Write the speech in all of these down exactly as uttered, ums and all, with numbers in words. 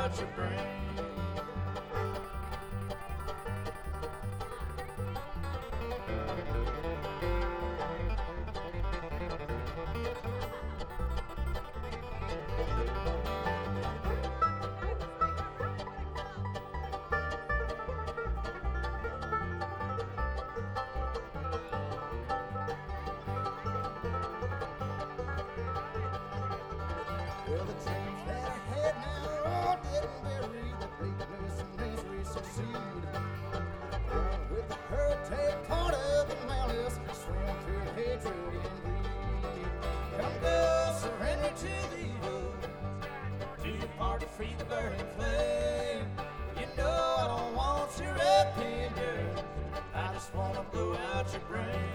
out your brain. Well, the dreams that I had now all didn't bury the bleakness and misery succeed. Run with the hurt, take part of the malice, swim through hatred and greed. Come go, surrender to the evil, do your part to free the burning flame. You know I don't want your opinion, I just wanna blow out your brain.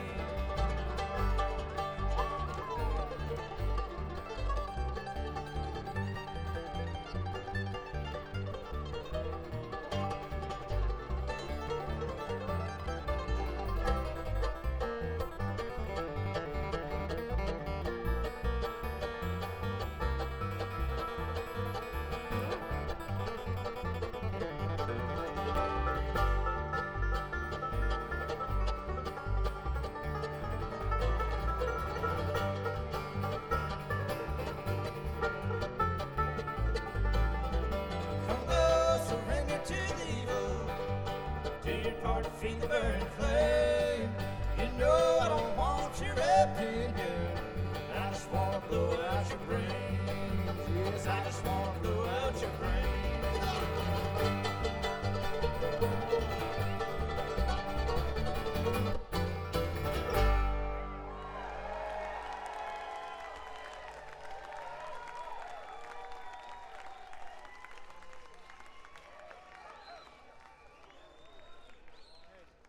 Hard to feed the burning flame. You know I don't want your opinion, I just wanna blow out your brains. Yes, I just want